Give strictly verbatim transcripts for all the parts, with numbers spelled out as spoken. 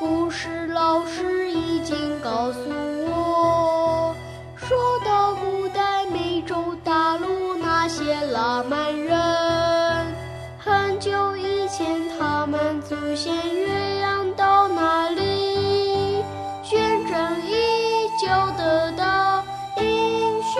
故事老师已经告诉我，说到古代美洲大陆那些拉曼人，很久以前他们祖先越洋到那里，宣称已久得到应许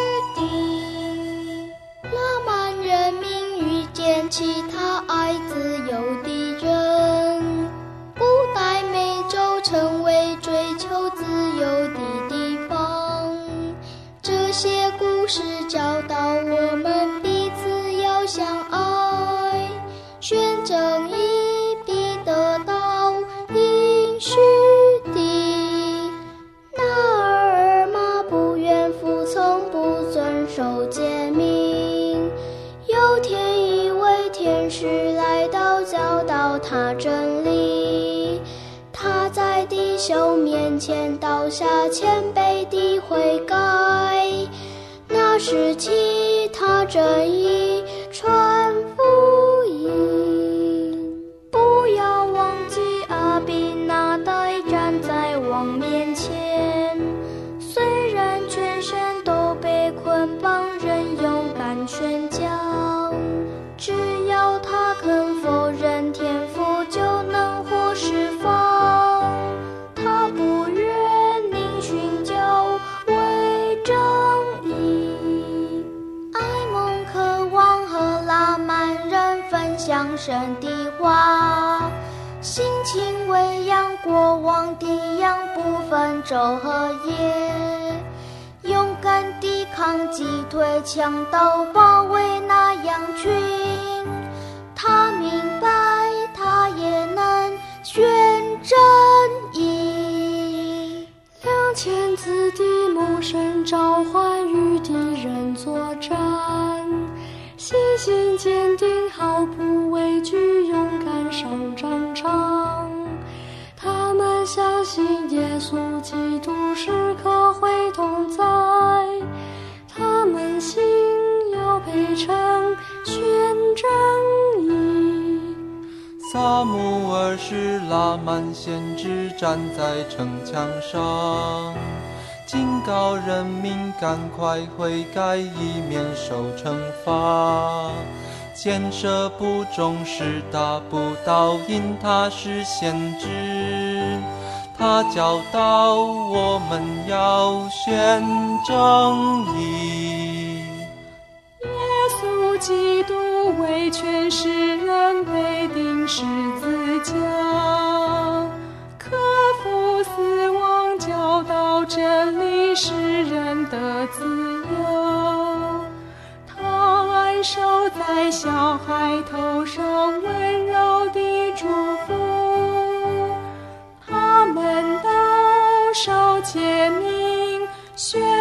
地。拉曼人民遇见其他爱自由的人，古代美洲成为追求自由的地方。这些故事教导我们彼此要相爱，宣正义必得到应许地。纳尔玛不愿服从，不遵守诫命，有天一位天使来到，教导他真理。他在弟兄面前倒下，谦卑地悔改，那时起他真意传福音。不要忘记阿比那代站在王面前，虽然全身都被捆绑，仍勇敢宣讲。只要他肯否认天父，就能获释放。他不愿宁寻求为正义。埃蒙渴望和拉曼人分享神的话，性情喂养国王的羊，不分昼和夜，勇敢抵抗击退强盗，保卫那羊群。他明白他也能宣正义。两千字的牧神召唤与敌人作战，信心坚定，毫不畏惧，勇敢上战场。他们相信耶稣基督时刻会同在，他们心要培成宣正义。 撒母耳是拉曼先知，站在城墙上，警告人民赶快悔改，以免受惩罚。箭射不中时打不到，因他是先知，他教导我们要宣正义。 耶稣基督为全世人被钉十字架，克服死亡，教导真理，使人得自由。他按手在小孩头上，温柔地祝福。他们都守诫命，宣